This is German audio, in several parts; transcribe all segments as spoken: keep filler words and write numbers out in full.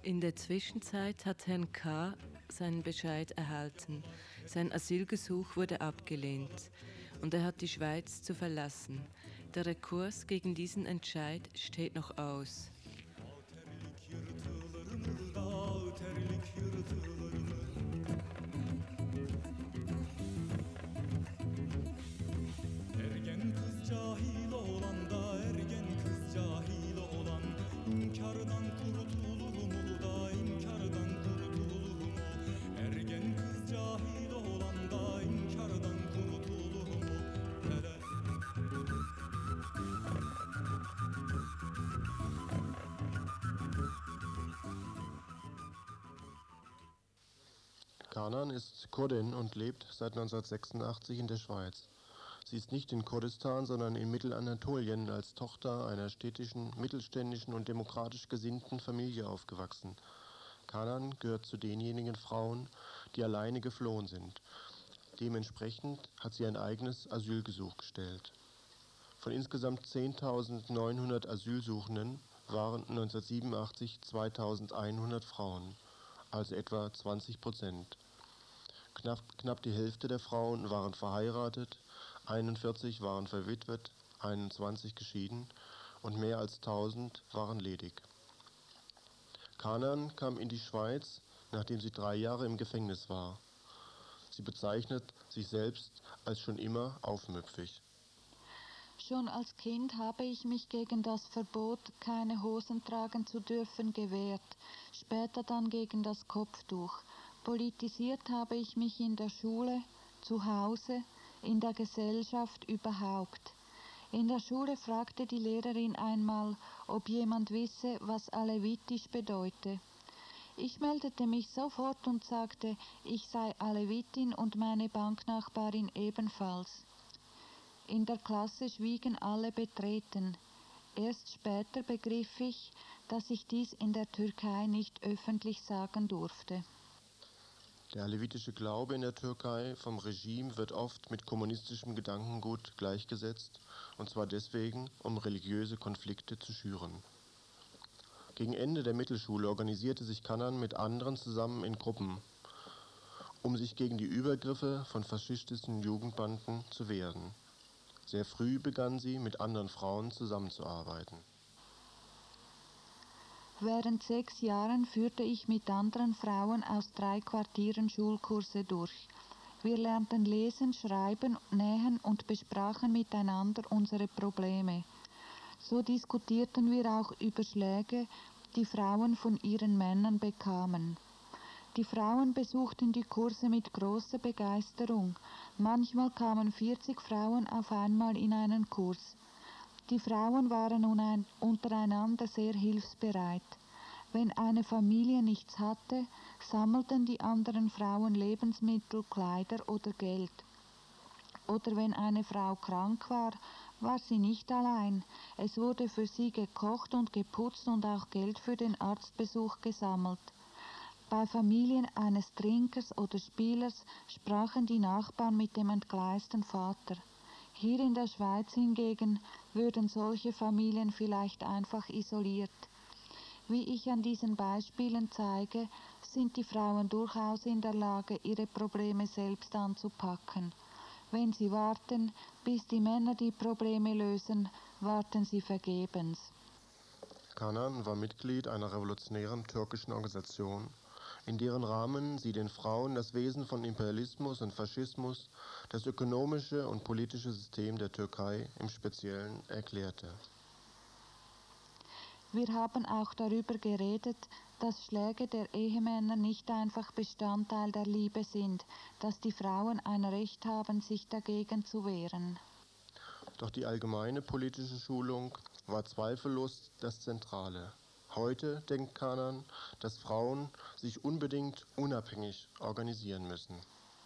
In der Zwischenzeit hat Herrn K. seinen Bescheid erhalten. Sein Asylgesuch wurde abgelehnt und er hat die Schweiz zu verlassen. Der Rekurs gegen diesen Entscheid steht noch aus. Ergen kız cahil olan da ergen kız cahil olan inkardan kurtulur mu da inkardan kurtulur mu ergen kız cahil olan da inkardan kurtulur mu hele Canan ist Kurdin und lebt seit neunzehnhundertsechsundachtzig in der Schweiz. Sie ist nicht in Kurdistan, sondern in Mittelanatolien als Tochter einer städtischen, mittelständischen und demokratisch gesinnten Familie aufgewachsen. Canan gehört zu denjenigen Frauen, die alleine geflohen sind. Dementsprechend hat sie ein eigenes Asylgesuch gestellt. Von insgesamt zehntausendneunhundert Asylsuchenden waren neunzehnhundertsiebenundachtzig zweitausendeinhundert Frauen, also etwa zwanzig Prozent. Knapp, knapp die Hälfte der Frauen waren verheiratet, einundvierzig waren verwitwet, einundzwanzig geschieden und mehr als tausend waren ledig. Canan kam in die Schweiz, nachdem sie drei Jahre im Gefängnis war. Sie bezeichnet sich selbst als schon immer aufmüpfig. Schon als Kind habe ich mich gegen das Verbot, keine Hosen tragen zu dürfen, gewehrt, später dann gegen das Kopftuch. Politisiert habe ich mich in der Schule, zu Hause, in der Gesellschaft überhaupt. In der Schule fragte die Lehrerin einmal, ob jemand wisse, was Alevitisch bedeute. Ich meldete mich sofort und sagte, ich sei Alevitin und meine Banknachbarin ebenfalls. In der Klasse schwiegen alle betreten. Erst später begriff ich, dass ich dies in der Türkei nicht öffentlich sagen durfte. Der alevitische Glaube in der Türkei vom Regime wird oft mit kommunistischem Gedankengut gleichgesetzt, und zwar deswegen, um religiöse Konflikte zu schüren. Gegen Ende der Mittelschule organisierte sich Canan mit anderen zusammen in Gruppen, um sich gegen die Übergriffe von faschistischen Jugendbanden zu wehren. Sehr früh begann sie, mit anderen Frauen zusammenzuarbeiten. Während sechs Jahren führte ich mit anderen Frauen aus drei Quartieren Schulkurse durch. Wir lernten lesen, schreiben, nähen und besprachen miteinander unsere Probleme. So diskutierten wir auch über Schläge, die Frauen von ihren Männern bekamen. Die Frauen besuchten die Kurse mit großer Begeisterung. Manchmal kamen vierzig Frauen auf einmal in einen Kurs. Die Frauen waren untereinander sehr hilfsbereit. Wenn eine Familie nichts hatte, sammelten die anderen Frauen Lebensmittel, Kleider oder Geld. Oder wenn eine Frau krank war, war sie nicht allein. Es wurde für sie gekocht und geputzt und auch Geld für den Arztbesuch gesammelt. Bei Familien eines Trinkers oder Spielers sprachen die Nachbarn mit dem entgleisten Vater. Hier in der Schweiz hingegen würden solche Familien vielleicht einfach isoliert. Wie ich an diesen Beispielen zeige, sind die Frauen durchaus in der Lage, ihre Probleme selbst anzupacken. Wenn sie warten, bis die Männer die Probleme lösen, warten sie vergebens. Canan war Mitglied einer revolutionären türkischen Organisation, in deren Rahmen sie den Frauen das Wesen von Imperialismus und Faschismus, das ökonomische und politische System der Türkei im Speziellen erklärte. Wir haben auch darüber geredet, dass Schläge der Ehemänner nicht einfach Bestandteil der Liebe sind, dass die Frauen ein Recht haben, sich dagegen zu wehren. Doch die allgemeine politische Schulung war zweifellos das Zentrale. Heute denkt Canan, dass Frauen sich unbedingt unabhängig organisieren müssen.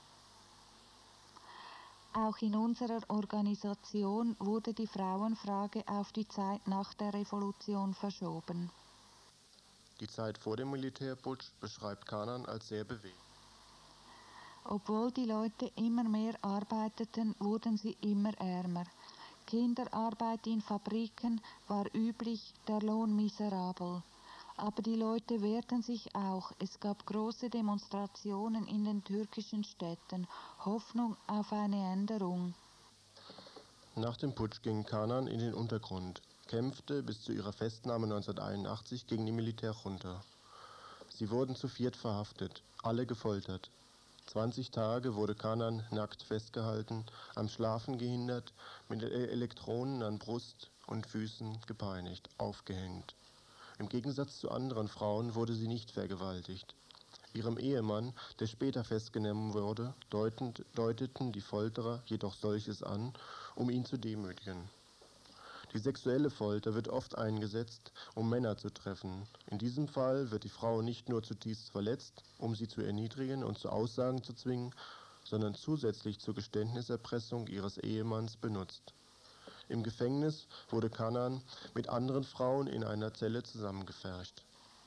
Auch in unserer Organisation wurde die Frauenfrage auf die Zeit nach der Revolution verschoben. Die Zeit vor dem Militärputsch beschreibt Canan als sehr bewegt. Obwohl die Leute immer mehr arbeiteten, wurden sie immer ärmer. Kinderarbeit in Fabriken war üblich, der Lohn miserabel. Aber die Leute wehrten sich auch. Es gab große Demonstrationen in den türkischen Städten, Hoffnung auf eine Änderung. Nach dem Putsch ging Kanan in den Untergrund, kämpfte bis zu ihrer Festnahme neunzehnhunderteinundachtzig gegen die Militärjunta. Sie wurden zu viert verhaftet, alle gefoltert. zwanzig Tage wurde Kanan nackt festgehalten, am Schlafen gehindert, mit Elektronen an Brust und Füßen gepeinigt, aufgehängt. Im Gegensatz zu anderen Frauen wurde sie nicht vergewaltigt. Ihrem Ehemann, der später festgenommen wurde, deutend, deuteten die Folterer jedoch solches an, um ihn zu demütigen. Die sexuelle Folter wird oft eingesetzt, um Männer zu treffen. In diesem Fall wird die Frau nicht nur zutiefst verletzt, um sie zu erniedrigen und zu Aussagen zu zwingen, sondern zusätzlich zur Geständniserpressung ihres Ehemanns benutzt. Im Gefängnis wurde Kanan mit anderen Frauen in einer Zelle zusammengepfercht.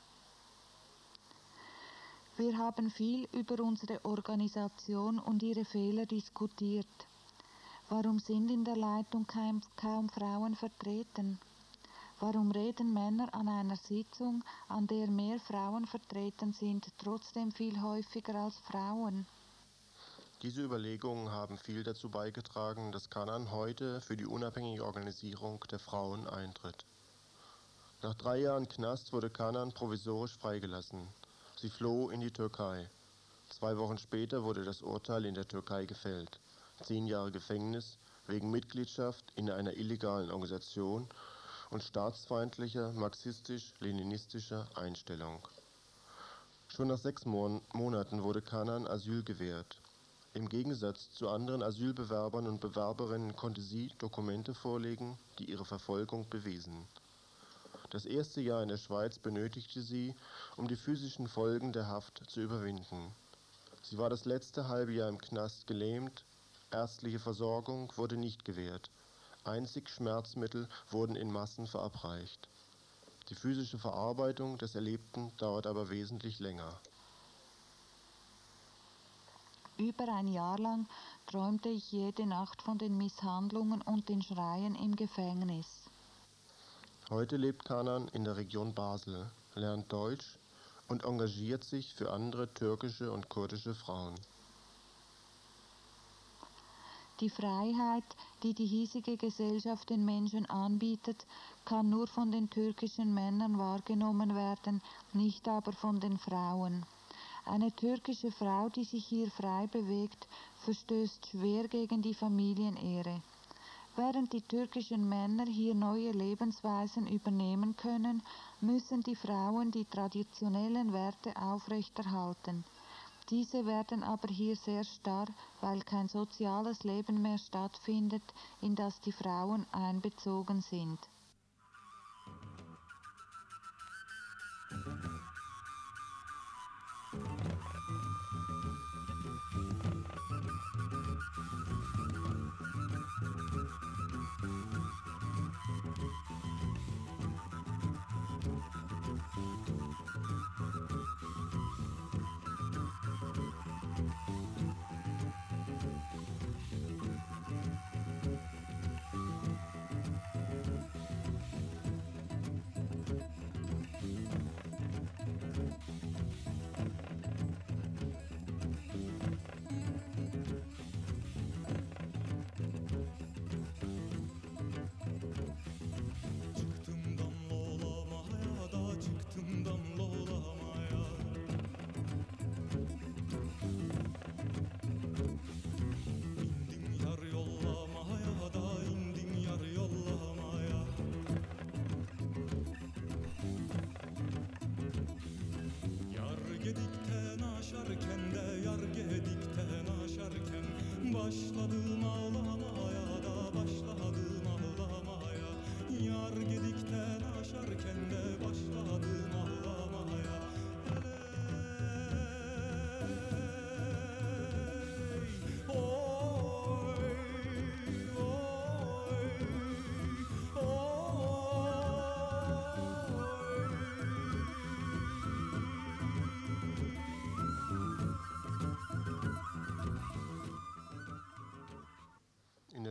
Wir haben viel über unsere Organisation und ihre Fehler diskutiert. Warum sind in der Leitung kaum, kaum Frauen vertreten? Warum reden Männer an einer Sitzung, an der mehr Frauen vertreten sind, trotzdem viel häufiger als Frauen? Diese Überlegungen haben viel dazu beigetragen, dass Kanan heute für die unabhängige Organisierung der Frauen eintritt. Nach drei Jahren Knast wurde Kanan provisorisch freigelassen. Sie floh in die Türkei. Zwei Wochen später wurde das Urteil in der Türkei gefällt. Zehn Jahre Gefängnis wegen Mitgliedschaft in einer illegalen Organisation und staatsfeindlicher marxistisch-leninistischer Einstellung. Schon nach sechs Mon- Monaten wurde Kanan Asyl gewährt. Im Gegensatz zu anderen Asylbewerbern und Bewerberinnen konnte sie Dokumente vorlegen, die ihre Verfolgung bewiesen. Das erste Jahr in der Schweiz benötigte sie, um die physischen Folgen der Haft zu überwinden. Sie war das letzte halbe Jahr im Knast gelähmt, ärztliche Versorgung wurde nicht gewährt, einzig Schmerzmittel wurden in Massen verabreicht. Die physische Verarbeitung des Erlebten dauert aber wesentlich länger. Über ein Jahr lang träumte ich jede Nacht von den Misshandlungen und den Schreien im Gefängnis. Heute lebt Kanan in der Region Basel, lernt Deutsch und engagiert sich für andere türkische und kurdische Frauen. Die Freiheit, die die hiesige Gesellschaft den Menschen anbietet, kann nur von den türkischen Männern wahrgenommen werden, nicht aber von den Frauen. Eine türkische Frau, die sich hier frei bewegt, verstößt schwer gegen die Familienehre. Während die türkischen Männer hier neue Lebensweisen übernehmen können, müssen die Frauen die traditionellen Werte aufrechterhalten. Diese werden aber hier sehr starr, weil kein soziales Leben mehr stattfindet, in das die Frauen einbezogen sind. Çıktım damla olamaya da çıktım damla olamaya. İndim yar yollamaya da indim yar yollamaya. Yar gedikten aşarken de yar gedikten aşarken başladım ağlamaya da başladım ağlamaya. Yar gedikten aşarken de başladım ağlamaya. Hey, oy, oy, oy.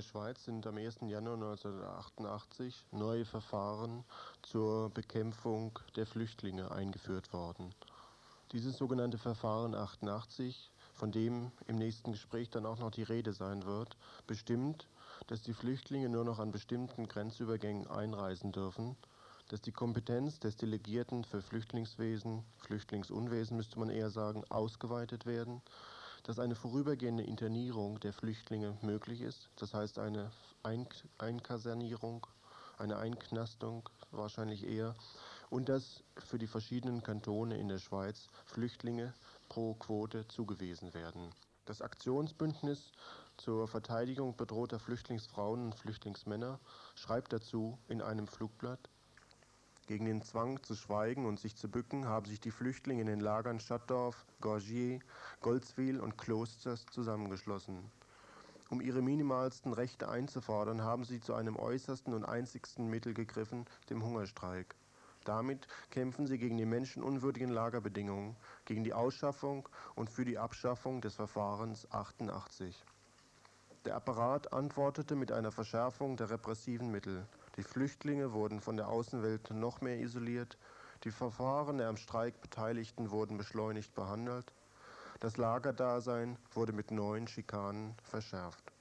Schweiz sind am ersten Januar neunzehnhundertachtundachtzig neue Verfahren zur Bekämpfung der Flüchtlinge eingeführt worden. Dieses sogenannte Verfahren achtundachtzig, von dem im nächsten Gespräch dann auch noch die Rede sein wird, bestimmt, dass die Flüchtlinge nur noch an bestimmten Grenzübergängen einreisen dürfen, dass die Kompetenz des Delegierten für Flüchtlingswesen, Flüchtlingsunwesen müsste man eher sagen, ausgeweitet werden, dass eine vorübergehende Internierung der Flüchtlinge möglich ist, das heißt eine Einkasernierung, eine Einknastung wahrscheinlich eher, und dass für die verschiedenen Kantone in der Schweiz Flüchtlinge pro Quote zugewiesen werden. Das Aktionsbündnis zur Verteidigung bedrohter Flüchtlingsfrauen und Flüchtlingsmänner schreibt dazu in einem Flugblatt: Gegen den Zwang zu schweigen und sich zu bücken haben sich die Flüchtlinge in den Lagern Schattdorf, Gorgier, Goldswil und Klosters zusammengeschlossen. Um ihre minimalsten Rechte einzufordern, haben sie zu einem äußersten und einzigsten Mittel gegriffen, dem Hungerstreik. Damit kämpfen sie gegen die menschenunwürdigen Lagerbedingungen, gegen die Ausschaffung und für die Abschaffung des Verfahrens achtundachtzig. Der Apparat antwortete mit einer Verschärfung der repressiven Mittel. Die Flüchtlinge wurden von der Außenwelt noch mehr isoliert, die Verfahren der am Streik Beteiligten wurden beschleunigt behandelt, das Lagerdasein wurde mit neuen Schikanen verschärft.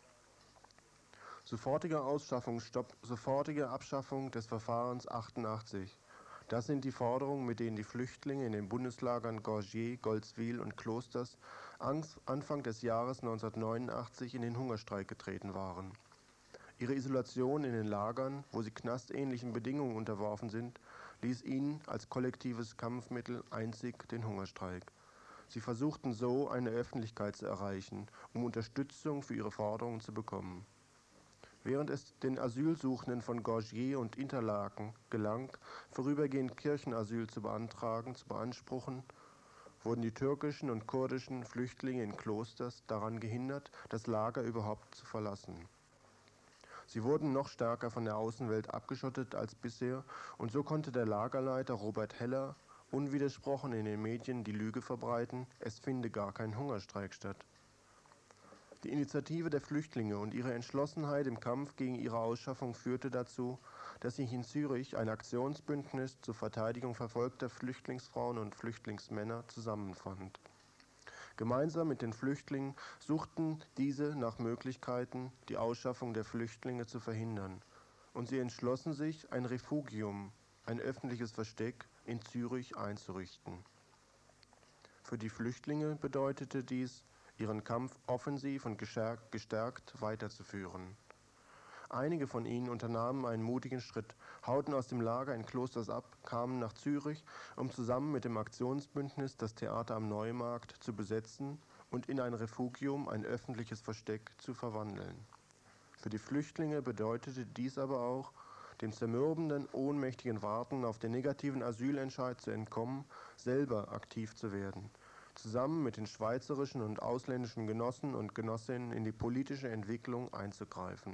Sofortiger Ausschaffungsstopp, sofortige Abschaffung des Verfahrens achtundachtzig. Das sind die Forderungen, mit denen die Flüchtlinge in den Bundeslagern Gorgier, Goldswil und Klosters Anfang des Jahres neunzehnhundertneunundachtzig in den Hungerstreik getreten waren. Ihre Isolation in den Lagern, wo sie knastähnlichen Bedingungen unterworfen sind, ließ ihnen als kollektives Kampfmittel einzig den Hungerstreik. Sie versuchten so, eine Öffentlichkeit zu erreichen, um Unterstützung für ihre Forderungen zu bekommen. Während es den Asylsuchenden von Gorgier und Interlaken gelang, vorübergehend Kirchenasyl zu beantragen, zu beanspruchen, wurden die türkischen und kurdischen Flüchtlinge in Klosters daran gehindert, das Lager überhaupt zu verlassen. Sie wurden noch stärker von der Außenwelt abgeschottet als bisher, und so konnte der Lagerleiter Robert Heller unwidersprochen in den Medien die Lüge verbreiten, es finde gar kein Hungerstreik statt. Die Initiative der Flüchtlinge und ihre Entschlossenheit im Kampf gegen ihre Ausschaffung führte dazu, dass sich in Zürich ein Aktionsbündnis zur Verteidigung verfolgter Flüchtlingsfrauen und Flüchtlingsmänner zusammenfand. Gemeinsam mit den Flüchtlingen suchten diese nach Möglichkeiten, die Ausschaffung der Flüchtlinge zu verhindern. Und sie entschlossen sich, ein Refugium, ein öffentliches Versteck in Zürich einzurichten. Für die Flüchtlinge bedeutete dies, ihren Kampf offensiv und gestärkt weiterzuführen. Einige von ihnen unternahmen einen mutigen Schritt, hauten aus dem Lager in Klosters ab, kamen nach Zürich, um zusammen mit dem Aktionsbündnis das Theater am Neumarkt zu besetzen und in ein Refugium, ein öffentliches Versteck, zu verwandeln. Für die Flüchtlinge bedeutete dies aber auch, dem zermürbenden, ohnmächtigen Warten auf den negativen Asylentscheid zu entkommen, selber aktiv zu werden, zusammen mit den schweizerischen und ausländischen Genossen und Genossinnen in die politische Entwicklung einzugreifen.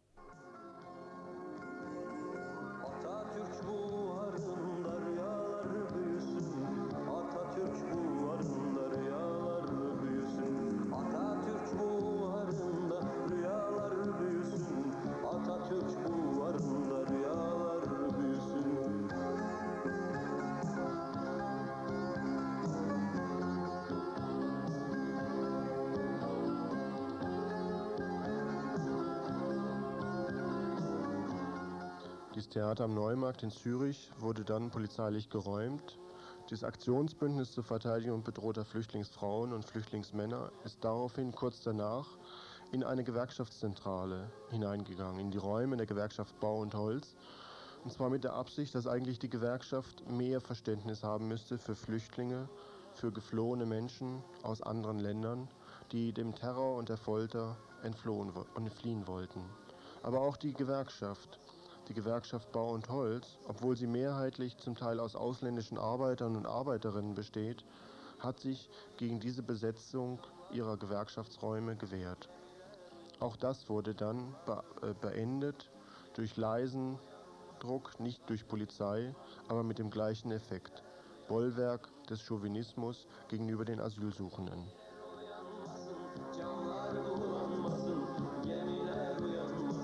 Das Theater am Neumarkt in Zürich wurde dann polizeilich geräumt. Das Aktionsbündnis zur Verteidigung bedrohter Flüchtlingsfrauen und Flüchtlingsmänner ist daraufhin kurz danach in eine Gewerkschaftszentrale hineingegangen, in die Räume der Gewerkschaft Bau und Holz. Und zwar mit der Absicht, dass eigentlich die Gewerkschaft mehr Verständnis haben müsste für Flüchtlinge, für geflohene Menschen aus anderen Ländern, die dem Terror und der Folter entflohen und fliehen wollten. Aber auch die Gewerkschaft, die Gewerkschaft Bau und Holz, obwohl sie mehrheitlich zum Teil aus ausländischen Arbeitern und Arbeiterinnen besteht, hat sich gegen diese Besetzung ihrer Gewerkschaftsräume gewehrt. Auch das wurde dann be- äh, beendet durch leisen Druck, nicht durch Polizei, aber mit dem gleichen Effekt: Bollwerk des Chauvinismus gegenüber den Asylsuchenden.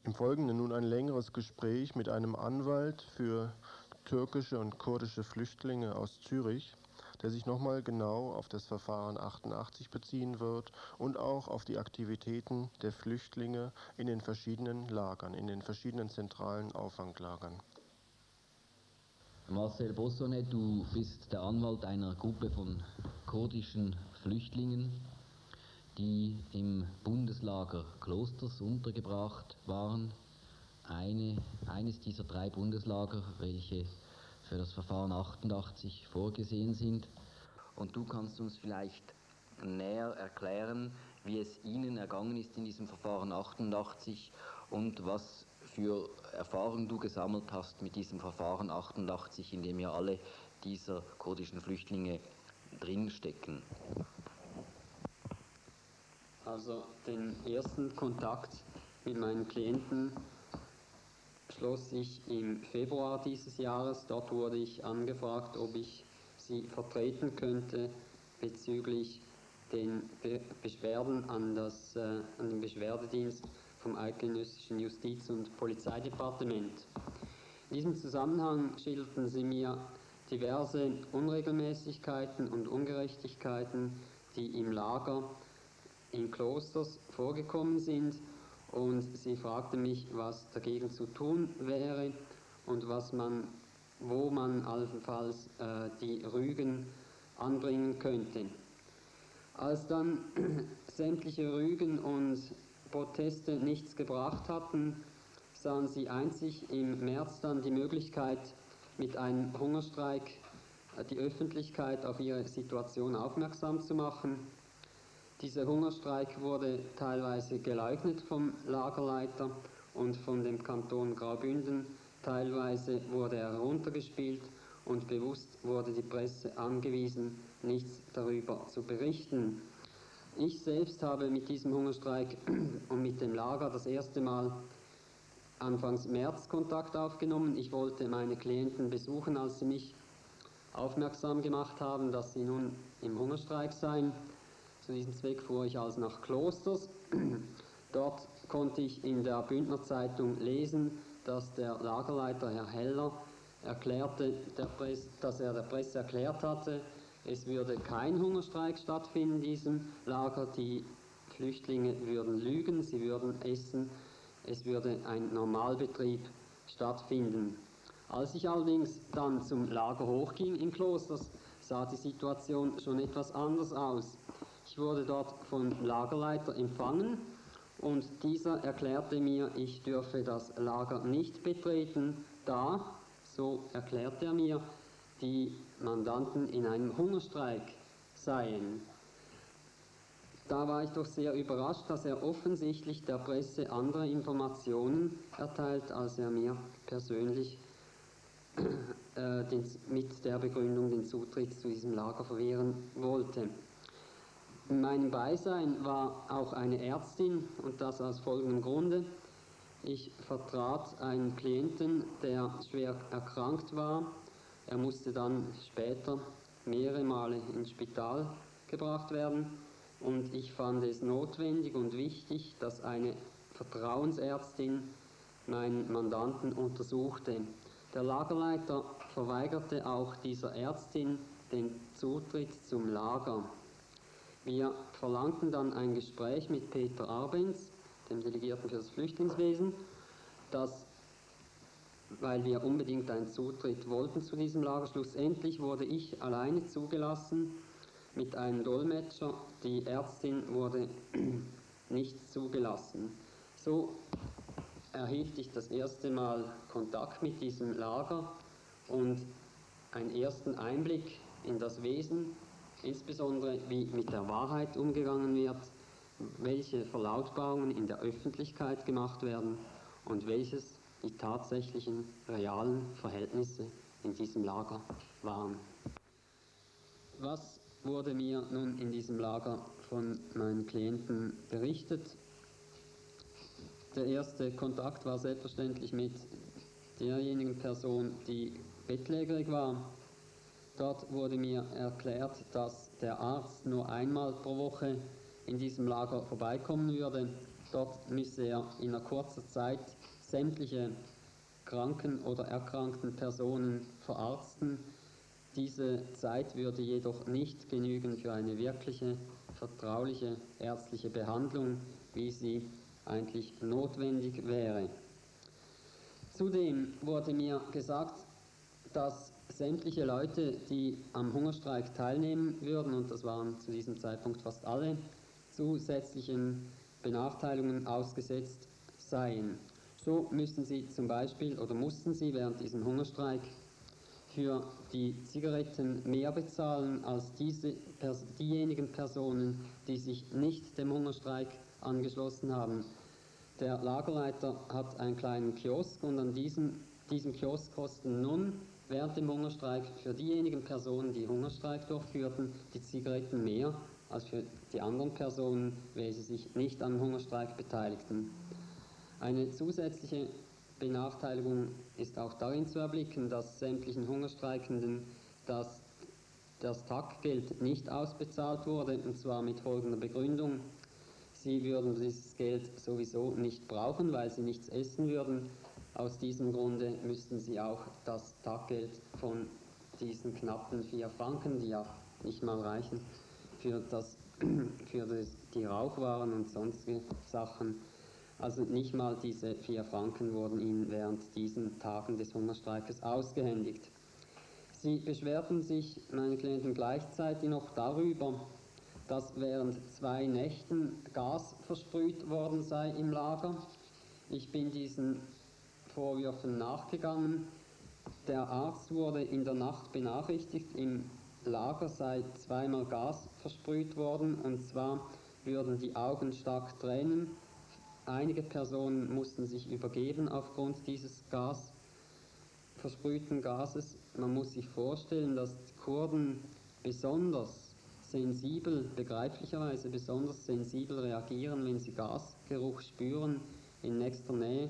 Im Folgenden nun ein längeres Gespräch mit einem Anwalt für türkische und kurdische Flüchtlinge aus Zürich, der sich nochmal genau auf das Verfahren achtundachtzig beziehen wird und auch auf die Aktivitäten der Flüchtlinge in den verschiedenen Lagern, in den verschiedenen zentralen Auffanglagern. Marcel Bossonnet, du bist der Anwalt einer Gruppe von kurdischen Flüchtlingen, die im Bundeslager Klosters untergebracht waren. Eine, eines dieser drei Bundeslager, welche für das Verfahren achtundachtzig vorgesehen sind. Und du kannst uns vielleicht näher erklären, wie es Ihnen ergangen ist in diesem Verfahren achtundachtzig und was für Erfahrungen du gesammelt hast mit diesem Verfahren achtundachtzig, in dem ja alle dieser kurdischen Flüchtlinge drinstecken. Also den ersten Kontakt mit meinen Klienten schloss ich im Februar dieses Jahres. Dort wurde ich angefragt, ob ich sie vertreten könnte bezüglich den Be- Beschwerden an, das, äh, an den Beschwerdedienst vom Eidgenössischen Justiz- und Polizeidepartement. In diesem Zusammenhang schilderten sie mir diverse Unregelmäßigkeiten und Ungerechtigkeiten, die im Lager in Klosters vorgekommen sind, und sie fragte mich, was dagegen zu tun wäre und was man, wo man allenfalls äh, die Rügen anbringen könnte. Als dann sämtliche Rügen und Proteste nichts gebracht hatten, sahen sie einzig im März dann die Möglichkeit, mit einem Hungerstreik äh, die Öffentlichkeit auf ihre Situation aufmerksam zu machen. Dieser Hungerstreik wurde teilweise geleugnet vom Lagerleiter und von dem Kanton Graubünden, teilweise wurde er heruntergespielt und bewusst wurde die Presse angewiesen, nichts darüber zu berichten. Ich selbst habe mit diesem Hungerstreik und mit dem Lager das erste Mal Anfangs März Kontakt aufgenommen. Ich wollte meine Klienten besuchen, als sie mich aufmerksam gemacht haben, dass sie nun im Hungerstreik seien. Zu diesem Zweck fuhr ich also nach Klosters. Dort konnte ich in der Bündner Zeitung lesen, dass der Lagerleiter Herr Heller erklärte, der Presse, dass er der Presse erklärt hatte, es würde kein Hungerstreik stattfinden in diesem Lager, die Flüchtlinge würden lügen, sie würden essen, es würde ein Normalbetrieb stattfinden. Als ich allerdings dann zum Lager hochging in Klosters, sah die Situation schon etwas anders aus. Ich wurde dort vom Lagerleiter empfangen und dieser erklärte mir, ich dürfe das Lager nicht betreten, da, so erklärte er mir, die Mandanten in einem Hungerstreik seien. Da war ich doch sehr überrascht, dass er offensichtlich der Presse andere Informationen erteilt, als er mir persönlich äh, den, mit der Begründung den Zutritt zu diesem Lager verwehren wollte. In meinem Beisein war auch eine Ärztin, und das aus folgendem Grunde. Ich vertrat einen Klienten, der schwer erkrankt war. Er musste dann später mehrere Male ins Spital gebracht werden. Und ich fand es notwendig und wichtig, dass eine Vertrauensärztin meinen Mandanten untersuchte. Der Lagerleiter verweigerte auch dieser Ärztin den Zutritt zum Lager. Wir verlangten dann ein Gespräch mit Peter Arbenz, dem Delegierten für das Flüchtlingswesen, das, weil wir unbedingt einen Zutritt wollten zu diesem Lager. Schlussendlich wurde ich alleine zugelassen mit einem Dolmetscher. Die Ärztin wurde nicht zugelassen. So erhielt ich das erste Mal Kontakt mit diesem Lager und einen ersten Einblick in das Wesen, insbesondere wie mit der Wahrheit umgegangen wird, welche Verlautbarungen in der Öffentlichkeit gemacht werden und welches die tatsächlichen, realen Verhältnisse in diesem Lager waren. Was wurde mir nun in diesem Lager von meinen Klienten berichtet? Der erste Kontakt war selbstverständlich mit derjenigen Person, die bettlägerig war. Dort wurde mir erklärt, dass der Arzt nur einmal pro Woche in diesem Lager vorbeikommen würde. Dort müsse er in einer kurzen Zeit sämtliche kranken oder erkrankten Personen verarzten. Diese Zeit würde jedoch nicht genügen für eine wirkliche, vertrauliche ärztliche Behandlung, wie sie eigentlich notwendig wäre. Zudem wurde mir gesagt, dass sämtliche Leute, die am Hungerstreik teilnehmen würden, und das waren zu diesem Zeitpunkt fast alle, zusätzlichen Benachteiligungen ausgesetzt seien. So müssten sie zum Beispiel oder mussten sie während diesem Hungerstreik für die Zigaretten mehr bezahlen als diese, pers diejenigen Personen, die sich nicht dem Hungerstreik angeschlossen haben. Der Lagerleiter hat einen kleinen Kiosk und an diesem, diesem Kiosk kosten nun während dem Hungerstreik für diejenigen Personen, die Hungerstreik durchführten, die Zigaretten mehr als für die anderen Personen, welche sich nicht am Hungerstreik beteiligten. Eine zusätzliche Benachteiligung ist auch darin zu erblicken, dass sämtlichen Hungerstreikenden das, das Taggeld nicht ausbezahlt wurde, und zwar mit folgender Begründung: Sie würden dieses Geld sowieso nicht brauchen, weil sie nichts essen würden. Aus diesem Grunde müssten sie auch das Taggeld von diesen knappen vier Franken, die ja nicht mal reichen, für, das, für das, die Rauchwaren und sonstige Sachen, also nicht mal diese vier Franken wurden ihnen während diesen Tagen des Hungerstreikes ausgehändigt. Sie beschwerten sich, meine Klienten, gleichzeitig noch darüber, dass während zwei Nächten Gas versprüht worden sei im Lager. Ich bin diesen Vorwürfen nachgegangen. Der Arzt wurde in der Nacht benachrichtigt, im Lager sei zweimal Gas versprüht worden, und zwar würden die Augen stark tränen. Einige Personen mussten sich übergeben aufgrund dieses Gas, versprühten Gases. Man muss sich vorstellen, dass die Kurden besonders sensibel, begreiflicherweise besonders sensibel reagieren, wenn sie Gasgeruch spüren in nächster Nähe.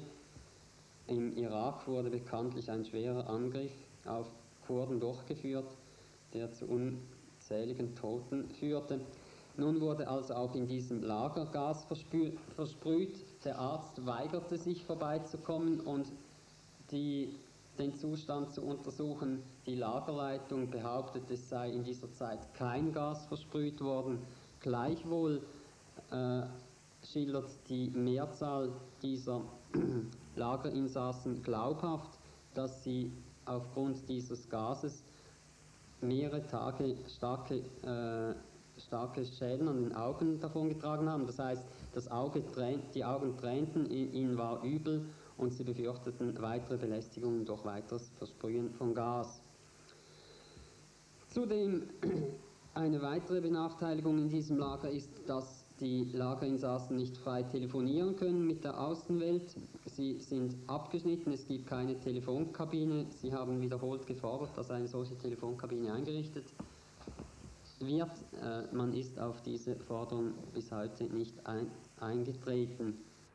Im Irak wurde bekanntlich ein schwerer Angriff auf Kurden durchgeführt, der zu unzähligen Toten führte. Nun wurde also auch in diesem Lager Gas versprüht. Der Arzt weigerte sich vorbeizukommen und die, den Zustand zu untersuchen. Die Lagerleitung behauptet, es sei in dieser Zeit kein Gas versprüht worden. Gleichwohl äh, schildert die Mehrzahl dieser Lagerinsassen glaubhaft, dass sie aufgrund dieses Gases mehrere Tage starke, äh, starke Schäden an den Augen davongetragen haben. Das heißt, das Auge tränt, die Augen tränten, ihnen war übel und sie befürchteten weitere Belästigungen durch weiteres Versprühen von Gas. Zudem eine weitere Benachteiligung in diesem Lager ist, dass die Lagerinsassen nicht frei telefonieren können mit der Außenwelt. Sie sind abgeschnitten, es gibt keine Telefonkabine. Sie haben wiederholt gefordert, dass eine solche Telefonkabine eingerichtet wird. Äh, man ist auf diese Forderung bis heute nicht ein, eingetreten.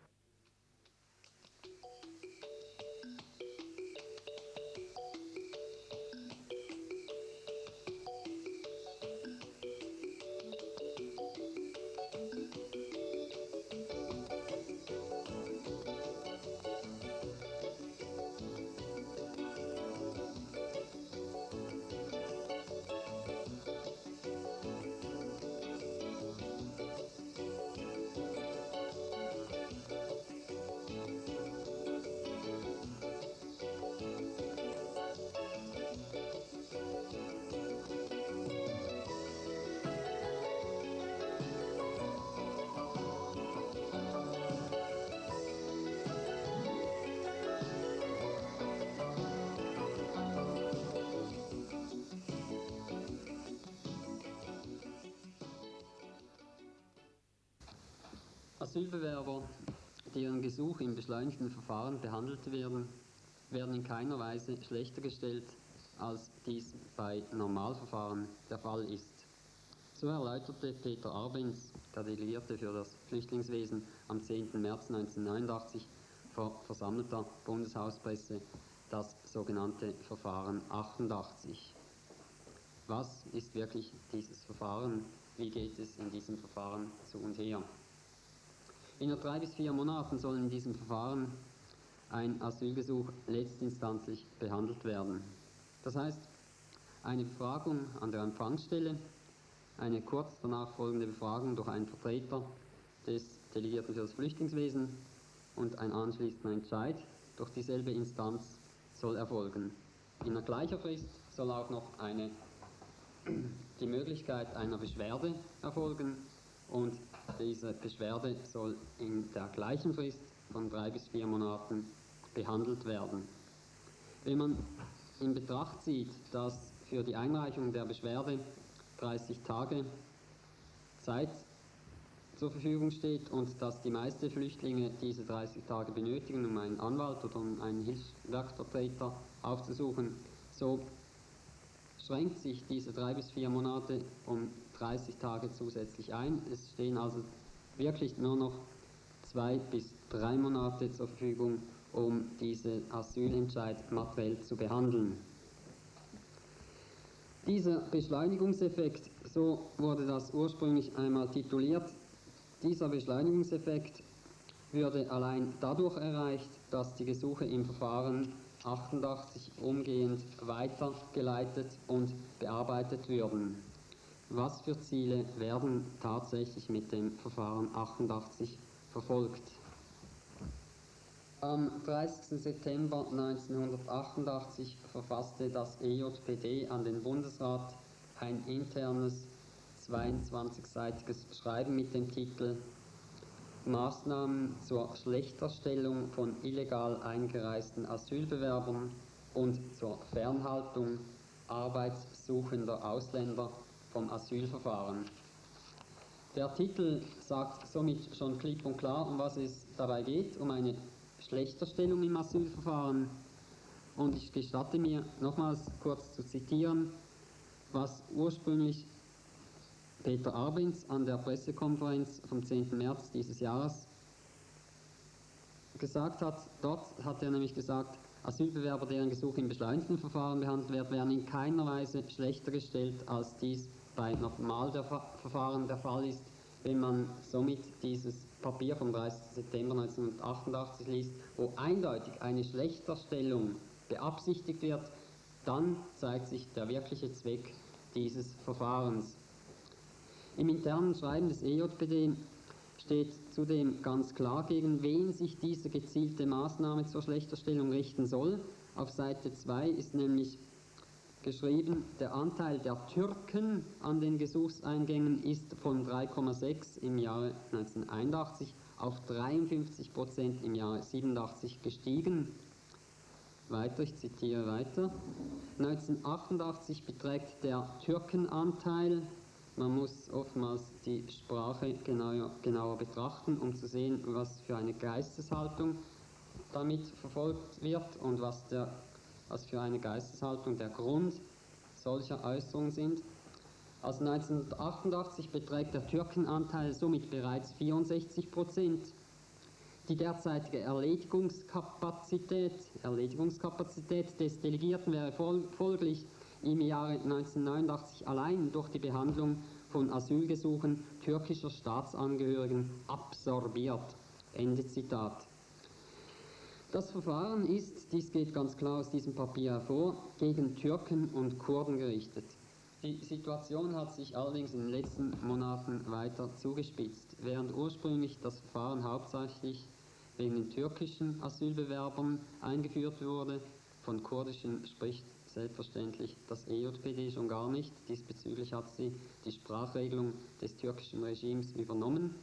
Asylbewerber, deren Gesuch im beschleunigten Verfahren behandelt werden, werden in keiner Weise schlechter gestellt, als dies bei Normalverfahren der Fall ist. So erläuterte Peter Arbenz, der Delegierte für das Flüchtlingswesen, am zehnten März neunzehnhundertneunundachtzig vor versammelter Bundeshauspresse das sogenannte Verfahren achtundachtzig. Was ist wirklich dieses Verfahren? Wie geht es in diesem Verfahren zu und her? Innerhalb drei bis vier Monaten soll in diesem Verfahren ein Asylgesuch letztinstanzlich behandelt werden. Das heißt, eine Befragung an der Empfangsstelle, eine kurz danach folgende Befragung durch einen Vertreter des Delegierten für das Flüchtlingswesen und ein anschließender Entscheid durch dieselbe Instanz soll erfolgen. In der gleichen Frist soll auch noch eine, die Möglichkeit einer Beschwerde erfolgen und diese Beschwerde soll in der gleichen Frist von drei bis vier Monaten behandelt werden. Wenn man in Betracht zieht, dass für die Einreichung der Beschwerde dreißig Tage Zeit zur Verfügung steht und dass die meisten Flüchtlinge diese dreißig Tage benötigen, um einen Anwalt oder um einen Hilfswerkvertreter aufzusuchen, so schränkt sich diese drei bis vier Monate um dreißig Tage zusätzlich ein. Es stehen also wirklich nur noch zwei bis drei Monate zur Verfügung, um diesen Asylentscheid materiell zu behandeln. Dieser Beschleunigungseffekt, so wurde das ursprünglich einmal tituliert, dieser Beschleunigungseffekt würde allein dadurch erreicht, dass die Gesuche im Verfahren achtundachtzig umgehend weitergeleitet und bearbeitet würden. Was für Ziele werden tatsächlich mit dem Verfahren achtundachtzig verfolgt? Am dreißigsten September neunzehnhundertachtundachtzig verfasste das E J P D an den Bundesrat ein internes zweiundzwanzigseitiges Schreiben mit dem Titel Maßnahmen zur Schlechterstellung von illegal eingereisten Asylbewerbern und zur Fernhaltung arbeitssuchender Ausländer vom Asylverfahren. Der Titel sagt somit schon klipp und klar, um was es dabei geht, um eine Schlechterstellung im Asylverfahren. Und ich gestatte mir nochmals kurz zu zitieren, was ursprünglich Peter Arbins an der Pressekonferenz vom zehnten März dieses Jahres gesagt hat. Dort hat er nämlich gesagt, Asylbewerber, deren Gesuch im beschleunigten Verfahren behandelt wird, werden in keiner Weise schlechter gestellt, als dies bei Normalverfahren der Fall ist. Wenn man somit dieses Papier vom dreißigsten September neunzehnhundertachtundachtzig liest, wo eindeutig eine Schlechterstellung beabsichtigt wird, dann zeigt sich der wirkliche Zweck dieses Verfahrens. Im internen Schreiben des E J P D steht zudem ganz klar, gegen wen sich diese gezielte Maßnahme zur Schlechterstellung richten soll. Auf Seite zwei ist nämlich geschrieben, der Anteil der Türken an den Gesuchseingängen ist von drei Komma sechs im Jahre neunzehnhunderteinundachtzig auf dreiundfünfzig Prozent im Jahre siebenundachtzig gestiegen. Weiter, ich zitiere weiter. neunzehnhundertachtundachtzig beträgt der Türkenanteil, man muss oftmals die Sprache genauer, genauer betrachten, um zu sehen, was für eine Geisteshaltung damit verfolgt wird und was, der, was für eine Geisteshaltung der Grund solcher Äußerungen sind. Also neunzehnhundertachtundachtzig beträgt der Türkenanteil somit bereits vierundsechzig Prozent. Die derzeitige Erledigungskapazität, Erledigungskapazität des Delegierten wäre fol folglich im Jahre neunzehnhundertneunundachtzig allein durch die Behandlung von Asylgesuchen türkischer Staatsangehörigen absorbiert. Ende Zitat. Das Verfahren ist, dies geht ganz klar aus diesem Papier hervor, gegen Türken und Kurden gerichtet. Die Situation hat sich allerdings in den letzten Monaten weiter zugespitzt. Während ursprünglich das Verfahren hauptsächlich wegen den türkischen Asylbewerbern eingeführt wurde, von kurdischen spricht selbstverständlich das E J P D schon gar nicht. Diesbezüglich hat sie die Sprachregelung des türkischen Regimes übernommen.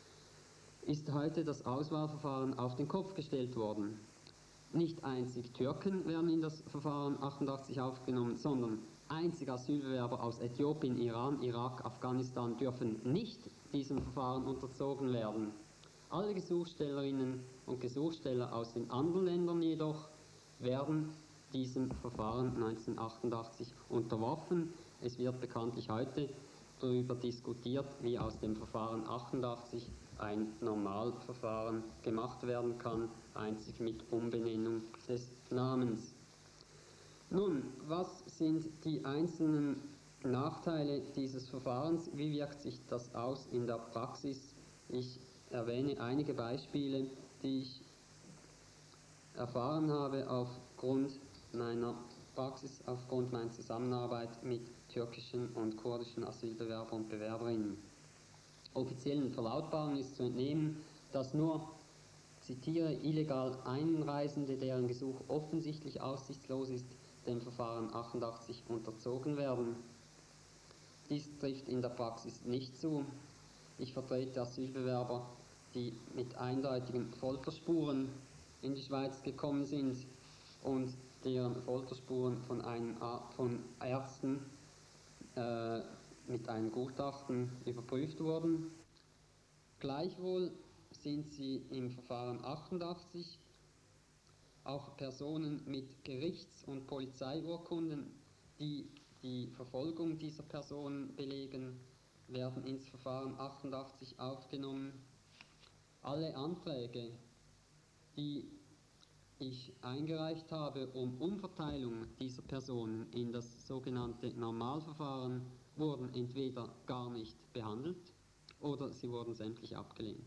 Ist heute das Auswahlverfahren auf den Kopf gestellt worden. Nicht einzig Türken werden in das Verfahren achtundachtzig aufgenommen, sondern einzig Asylbewerber aus Äthiopien, Iran, Irak, Afghanistan dürfen nicht diesem Verfahren unterzogen werden. Alle Gesuchstellerinnen und Gesuchsteller aus den anderen Ländern jedoch werden diesem Verfahren neunzehnhundertachtundachtzig unterworfen. Es wird bekanntlich heute darüber diskutiert, wie aus dem Verfahren achtundachtzig ein Normalverfahren gemacht werden kann, einzig mit Umbenennung des Namens. Nun, was sind die einzelnen Nachteile dieses Verfahrens? Wie wirkt sich das aus in der Praxis? Ich erwähne einige Beispiele, die ich erfahren habe aufgrund meiner Praxis, aufgrund meiner Zusammenarbeit mit türkischen und kurdischen Asylbewerbern und Bewerberinnen. Offiziellen Verlautbarungen ist zu entnehmen, dass nur, zitiere, illegal Einreisende, deren Gesuch offensichtlich aussichtslos ist, dem Verfahren achtundachtzig unterzogen werden. Dies trifft in der Praxis nicht zu. Ich vertrete Asylbewerber, die mit eindeutigen Folterspuren in die Schweiz gekommen sind und deren Folterspuren von, einem, von Ärzten äh, mit einem Gutachten überprüft wurden. Gleichwohl sind sie im Verfahren achtundachtzig auch Personen mit Gerichts- und Polizeiurkunden, die die Verfolgung dieser Personen belegen, werden ins Verfahren achtundachtzig aufgenommen. Alle Anträge, die ich eingereicht habe, um Umverteilung dieser Personen in das sogenannte Normalverfahren, wurden entweder gar nicht behandelt oder sie wurden sämtlich abgelehnt.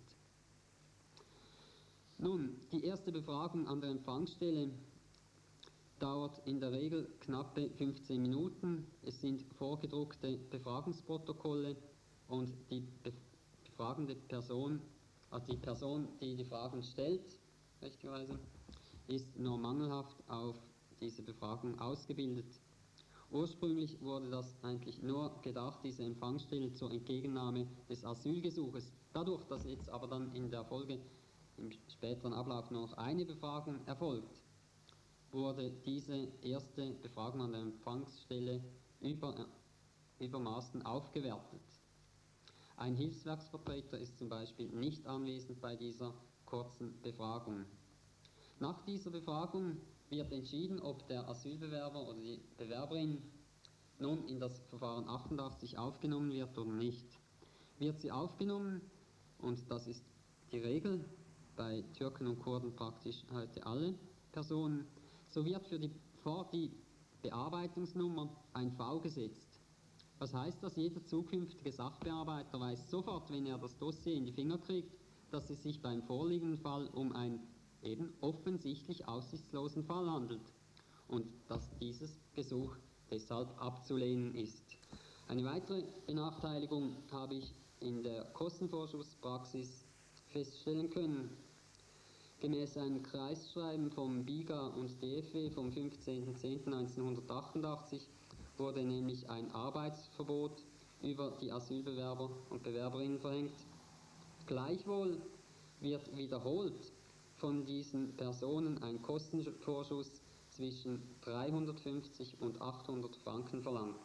Nun, die erste Befragung an der Empfangsstelle dauert in der Regel knappe fünfzehn Minuten. Es sind vorgedruckte Befragungsprotokolle und die befragende Person, also die Person, die die Fragen stellt, richtigerweise, ist nur mangelhaft auf diese Befragung ausgebildet. Ursprünglich wurde das eigentlich nur gedacht, diese Empfangsstelle zur Entgegennahme des Asylgesuches. Dadurch, dass jetzt aber dann in der Folge im späteren Ablauf nur noch eine Befragung erfolgt, wurde diese erste Befragung an der Empfangsstelle über, übermaßen aufgewertet. Ein Hilfswerksvertreter ist zum Beispiel nicht anwesend bei dieser kurzen Befragung. Nach dieser Befragung wird entschieden, ob der Asylbewerber oder die Bewerberin nun in das Verfahren achtundachtzig aufgenommen wird oder nicht. Wird sie aufgenommen, und das ist die Regel, bei Türken und Kurden praktisch heute alle Personen, so wird für die, vor die Bearbeitungsnummer ein V gesetzt. Was heißt das? Jeder zukünftige Sachbearbeiter weiß sofort, wenn er das Dossier in die Finger kriegt, dass es sich beim vorliegenden Fall um einen eben offensichtlich aussichtslosen Fall handelt und dass dieses Gesuch deshalb abzulehnen ist. Eine weitere Benachteiligung habe ich in der Kostenvorschusspraxis feststellen können. Gemäß einem Kreisschreiben vom B I G A und D F W vom fünfzehnten zehnten neunzehnhundertachtundachtzig wurde nämlich ein Arbeitsverbot über die Asylbewerber und Bewerberinnen verhängt. Gleichwohl wird wiederholt von diesen Personen ein Kostenvorschuss zwischen dreihundertfünfzig und achthundert Franken verlangt.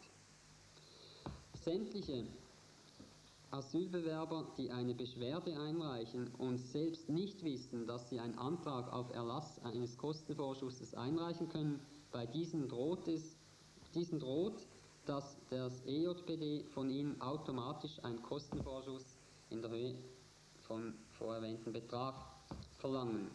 Sämtliche Asylbewerber, die eine Beschwerde einreichen und selbst nicht wissen, dass sie einen Antrag auf Erlass eines Kostenvorschusses einreichen können, bei diesen droht es, diesen droht, dass das E J P D von ihnen automatisch einen Kostenvorschuss in der Höhe von vorerwähnten Betrag verlangen.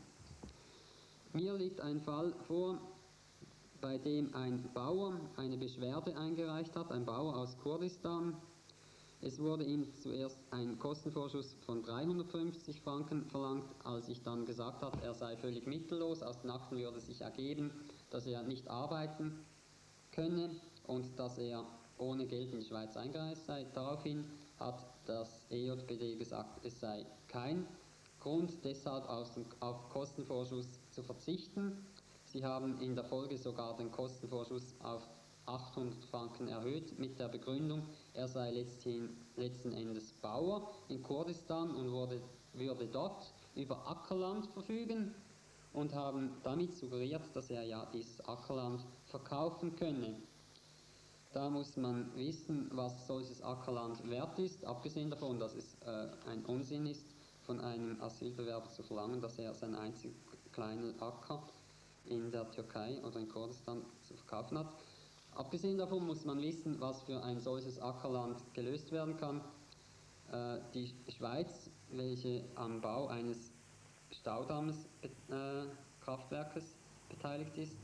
Mir liegt ein Fall vor, bei dem ein Bauer eine Beschwerde eingereicht hat, ein Bauer aus Kurdistan. Es wurde ihm zuerst ein Kostenvorschuss von dreihundertfünfzig Franken verlangt. Als ich dann gesagt habe, er sei völlig mittellos, aus den Akten würde sich ergeben, dass er nicht arbeiten könne und dass er ohne Geld in die Schweiz eingereist sei. Daraufhin hat das E J P D gesagt, es sei kein Grund, deshalb auf Kostenvorschuss zu verzichten. Sie haben in der Folge sogar den Kostenvorschuss auf achthundert Franken erhöht, mit der Begründung, er sei letzthin, letzten Endes Bauer in Kurdistan und wurde, würde dort über Ackerland verfügen und haben damit suggeriert, dass er ja dieses Ackerland verkaufen könne. Da muss man wissen, was solches Ackerland wert ist, abgesehen davon, dass es äh, ein Unsinn ist, von einem Asylbewerber zu verlangen, dass er seinen einzigen kleinen Acker in der Türkei oder in Kurdistan zu verkaufen hat. Abgesehen davon muss man wissen, was für ein solches Ackerland gelöst werden kann. Äh, die Schweiz, welche am Bau eines Staudammes äh, Kraftwerkes beteiligt ist,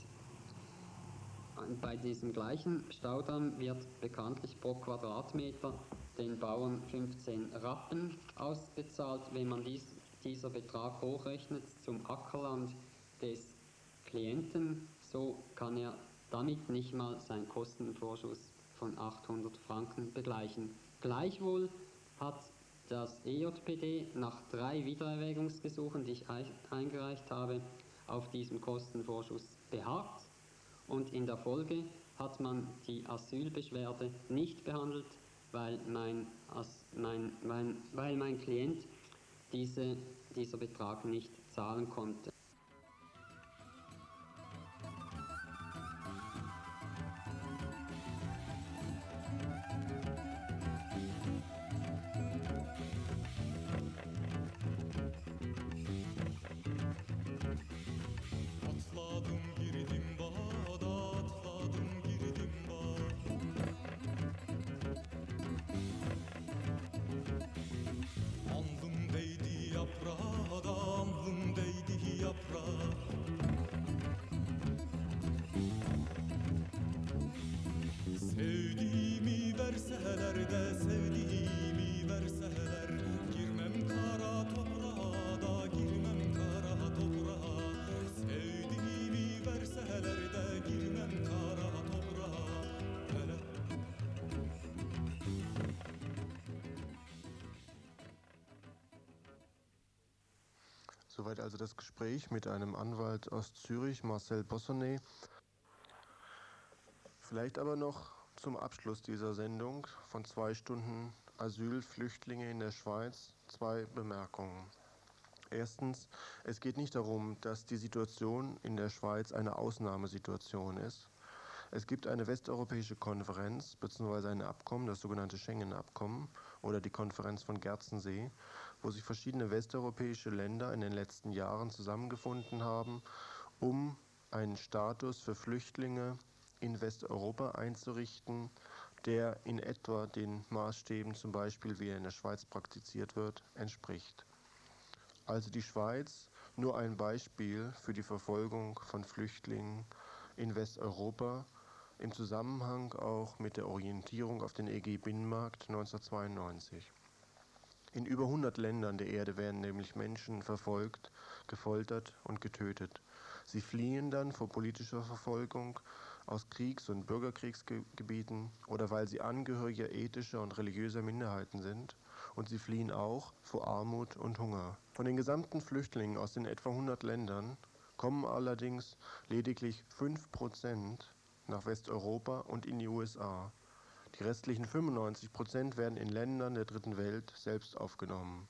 bei diesem gleichen Staudamm wird bekanntlich pro Quadratmeter den Bauern fünfzehn Rappen ausbezahlt. Wenn man dies dieser Betrag hochrechnet zum Ackerland des Klienten, so kann er damit nicht mal seinen Kostenvorschuss von achthundert Franken begleichen. Gleichwohl hat das E J P D nach drei Wiedererwägungsgesuchen, die ich eingereicht habe, auf diesem Kostenvorschuss beharrt, und in der Folge hat man die Asylbeschwerde nicht behandelt, weil mein, mein, mein, weil mein Klient diese, dieser Betrag nicht zahlen konnte. Atladım girdim bağda, atladım girdim bağda. Alnım değdi yaprağa da, alnım değdi yaprağa. Sevdiğimi verseler de, sevdiğimi verseler, girmem kara toprağa da, girmem kara toprağa. Sevdiğimi verseler de, girmem kara toprağa. Hele. Soweit also das Gespräch mit einem Anwalt aus Zürich, Marcel Bossonnet. Vielleicht aber noch zum Abschluss dieser Sendung von zwei Stunden Asyl, Flüchtlinge in der Schweiz zwei Bemerkungen. Erstens, es geht nicht darum, dass die Situation in der Schweiz eine Ausnahmesituation ist. Es gibt eine westeuropäische Konferenz bzw. ein Abkommen, das sogenannte Schengen-Abkommen oder die Konferenz von Gertzensee, wo sich verschiedene westeuropäische Länder in den letzten Jahren zusammengefunden haben, um einen Status für Flüchtlinge in Westeuropa einzurichten, der in etwa den Maßstäben, zum Beispiel wie er in der Schweiz praktiziert wird, entspricht. Also die Schweiz nur ein Beispiel für die Verfolgung von Flüchtlingen in Westeuropa im Zusammenhang auch mit der Orientierung auf den E G-Binnenmarkt neunzehnhundertzweiundneunzig. In über hundert Ländern der Erde werden nämlich Menschen verfolgt, gefoltert und getötet. Sie fliehen dann vor politischer Verfolgung aus Kriegs- und Bürgerkriegsgebieten oder weil sie Angehörige ethischer und religiöser Minderheiten sind, und sie fliehen auch vor Armut und Hunger. Von den gesamten Flüchtlingen aus den etwa hundert Ländern kommen allerdings lediglich fünf Prozent nach Westeuropa und in die U S A. Die restlichen fünfundneunzig Prozent werden in Ländern der Dritten Welt selbst aufgenommen.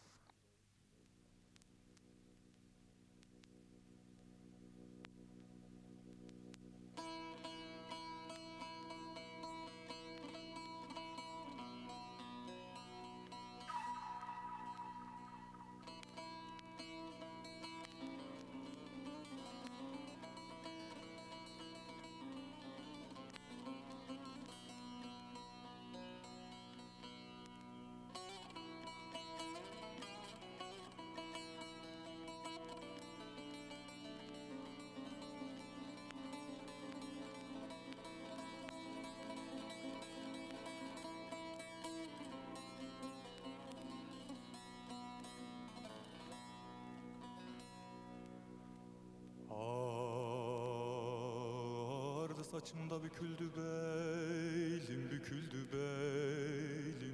Ağardı saçımda büküldü belim, büküldü belim.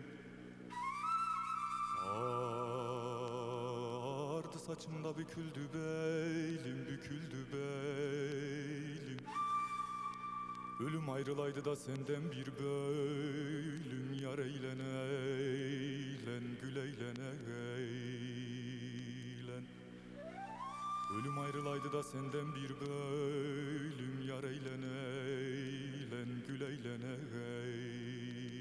Ağardı saçımda büküldü belim, büküldü belim. Ölüm ayrılaydı da senden bir bölüm, yar eylen eylen, gül eylen eylen. Ölüm ayrılaydı da senden bir bölüm, yar eylen eylen, gül eylen eylen.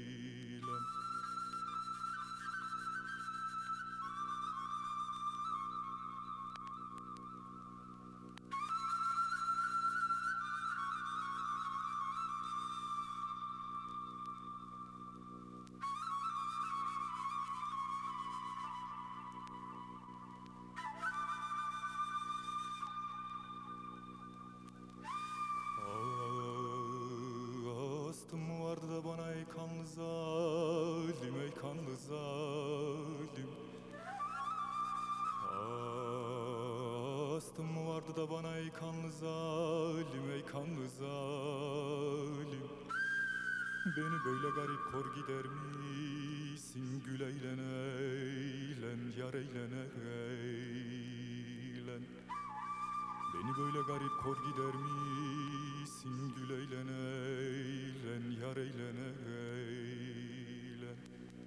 Astım vardı da bana ey kanlı zalim, ey kanlı zalim. vardı da bana ey kanlı zalim, ey kanlı zalim. Beni böyle garip kor gider misin? Gül eylen eylen, yar eylen eylen. Beni böyle garip kor gider misin? Gül eylen eylen, yar eylen eylen.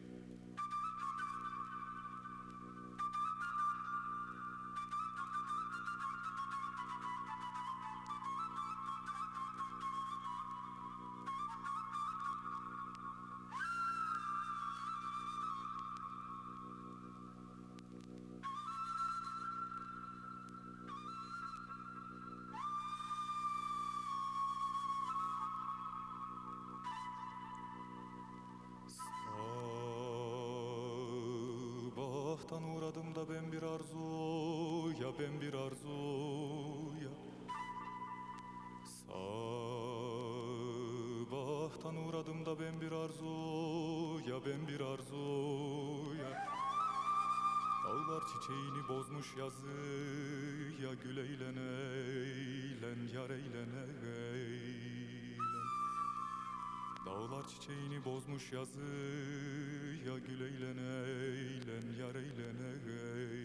Sabahtan uğradım da ben bir arzuya, ben bir arzuya. Sabahtan uğradım da ben bir arzuya, ben bir arzuya. Dağlar çiçeğini bozmuş yazıya, gül eylen eylen, yar eylen eylen. Dağlar çiçeğini bozmuş yazıya, gül eylen eylen, yar eylen eylen.